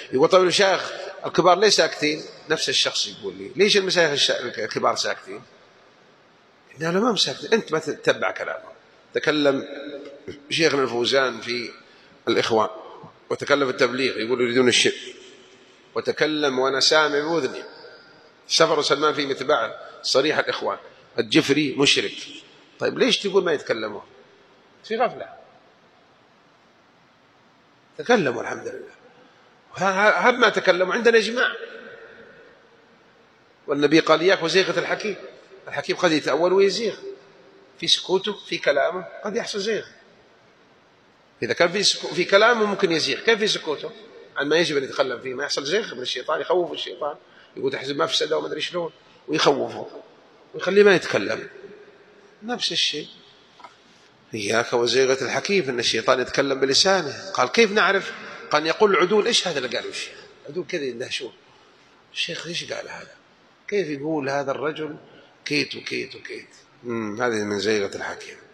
يقول طيب المشايخ الكبار ليش ساكتين؟ نفس الشخص يقول لي ليش المشايخ الكبار ساكتين؟ لا ما هم ساكتين، أنت ما تتبع كلامه. تكلم شيخنا الفوزان في الإخوان، وتكلم في التبليغ يقول يريدون الشرك، وتكلم وأنا سامع بأذني سفر سلمان في متباع صريح الإخوان الجفري مشرك. طيب ليش تقول ما يتكلمون؟ في غفلة. تكلموا الحمد لله، هب ما تكلموا عندنا إجماع. والنبي قال إياك وزيغة الحكيم، الحكيم قد يتأول ويزيغ في سكوته، في كلامه قد يحصل زيغ. إذا كان في كلامه ممكن يزيغ، كيف في سكوته؟ عن ما يجب أن يتكلم فيه ما يحصل زيغ من الشيطان، يخوف الشيطان، يقول تحزب ما فسده وما أدري شلون، ويخوفه ويخليه ما يتكلم. نفس الشيء إياك وزيغة الحكيم، إن الشيطان يتكلم بلسانه. قال كيف نعرف؟ قال يقول العدول. إيش هذا اللي قاله الشيخ؟ عدول كذا يندهشون، الشيخ إيش قال هذا؟ كيف يقول هذا الرجل كيت وكيت وكيت؟ هذه من زيغة الحكيم.